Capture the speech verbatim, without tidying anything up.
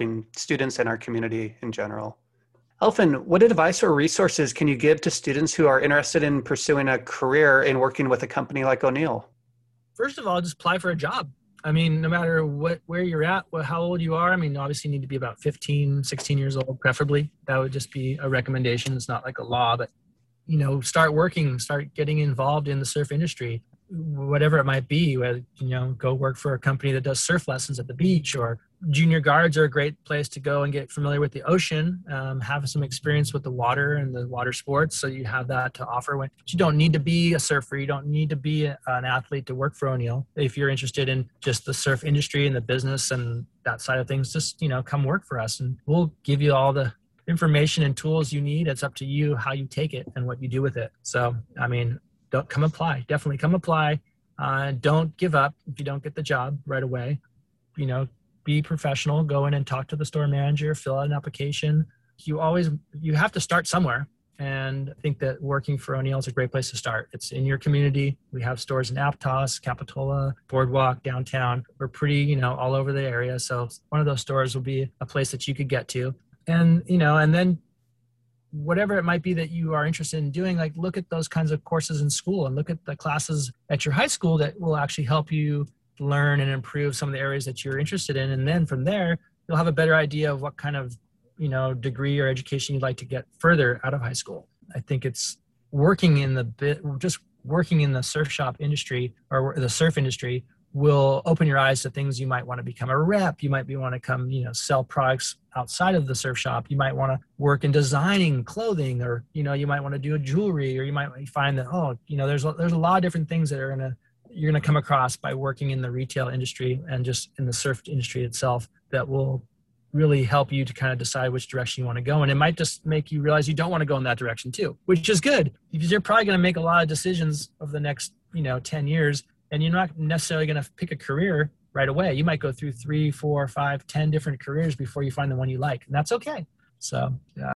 helping students and our community in general. Elfin, what advice or resources can you give to students who are interested in pursuing a career in working with a company like O'Neill? First of all, just apply for a job. I mean, no matter what, where you're at, what, how old you are, I mean, obviously you need to be about fifteen, sixteen years old, preferably. That would just be a recommendation. It's not like a law, but, you know, start working, start getting involved in the surf industry, whatever it might be. Whether, you know, go work for a company that does surf lessons at the beach, or junior guards are a great place to go and get familiar with the ocean, um, have some experience with the water and the water sports. So you have that to offer. When you don't need to be a surfer, you don't need to be a, an athlete to work for O'Neill. If you're interested in just the surf industry and the business and that side of things, just, you know, come work for us and we'll give you all the information and tools you need. It's up to you how you take it and what you do with it. So, I mean, don't come apply. Definitely come apply. Uh, don't give up if you don't get the job right away. You know, be professional, go in and talk to the store manager, fill out an application. You always, you have to start somewhere. And I think that working for O'Neill is a great place to start. It's in your community. We have stores in Aptos, Capitola, Boardwalk, downtown. We're pretty, you know, all over the area. So one of those stores will be a place that you could get to. And, you know, and then whatever it might be that you are interested in doing, like look at those kinds of courses in school and look at the classes at your high school that will actually help you learn and improve some of the areas that you're interested in. And then from there, you'll have a better idea of what kind of, you know, degree or education you'd like to get further out of high school. I think it's working in the bit, just working in the surf shop industry or the surf industry will open your eyes to things. You might want to become a rep. You might be want to come, you know, sell products outside of the surf shop. You might want to work in designing clothing, or, you know, you might want to do a jewelry, or you might find that, oh, you know, there's a, there's a lot of different things that are going to, you're going to come across by working in the retail industry and just in the surf industry itself that will really help you to kind of decide which direction you want to go. And it might just make you realize you don't want to go in that direction too, which is good, because you're probably going to make a lot of decisions over the next, you know, ten years. And you're not necessarily going to pick a career right away. You might go through three, four, five, ten different careers before you find the one you like. And that's okay. So, yeah.